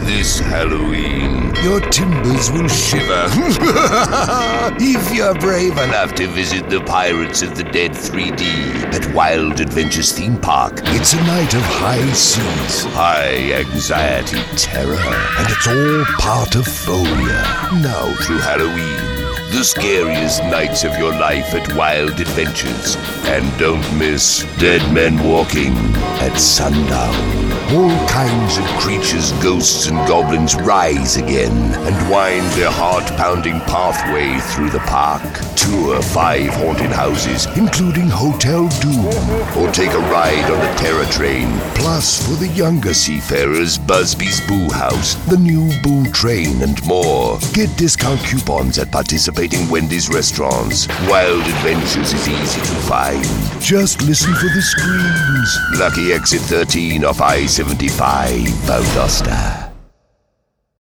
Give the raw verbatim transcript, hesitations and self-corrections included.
This Halloween, your timbers will shiver if you're brave enough to visit the Pirates of the Dead three D at Wild Adventures Theme Park. It's a night of high seas, high anxiety, terror, and it's all part of Phobia. Now through Halloween, the scariest nights of your life at Wild Adventures. And don't miss Dead Men Walking at sundown. All kinds of creatures, ghosts, and goblins rise again and wind their heart-pounding pathway through the park. Tour five haunted houses, including Hotel Doom, or take a ride on the Terror Train. Plus, for the younger seafarers, Busby's Boo House, the new Boo Train, and more. Get discount coupons at participating Wendy's restaurants. Wild Adventures is easy to find. Just listen for the screams. Lucky Exit thirteen off I seventy-five, Valdosta.